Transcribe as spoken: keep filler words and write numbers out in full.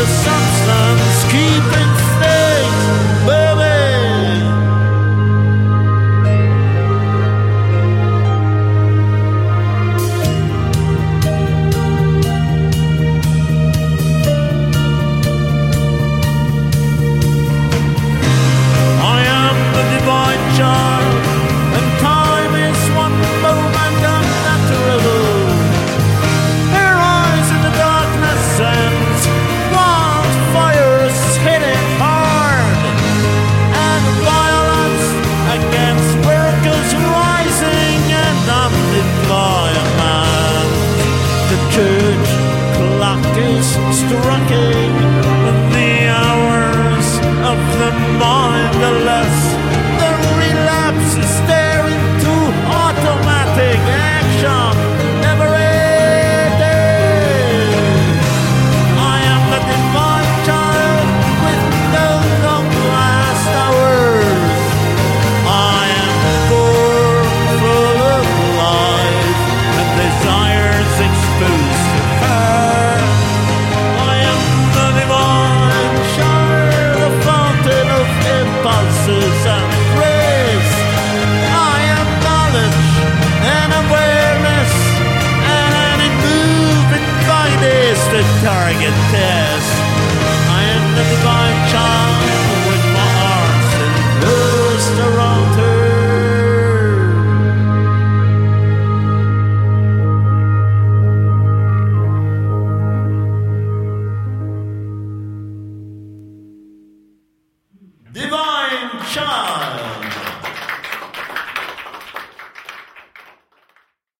the substance keeping faith, baby. I am the divine child, and time is one moment unnatural. Her eyes in the darkness and wildfires hitting hard, and violence against workers rising, and I'm the man. The church clock is striking the hours of the mindless. The relapse is staring to automatic action, never ending. I am the divine child with no long last hours. I am born full of life and desires exposed to her. I am the divine child, a fountain of impulses and grace. I am knowledge and awareness, and any movement by this the target test. I am the divine child with my arms enclosed around her. Divine child.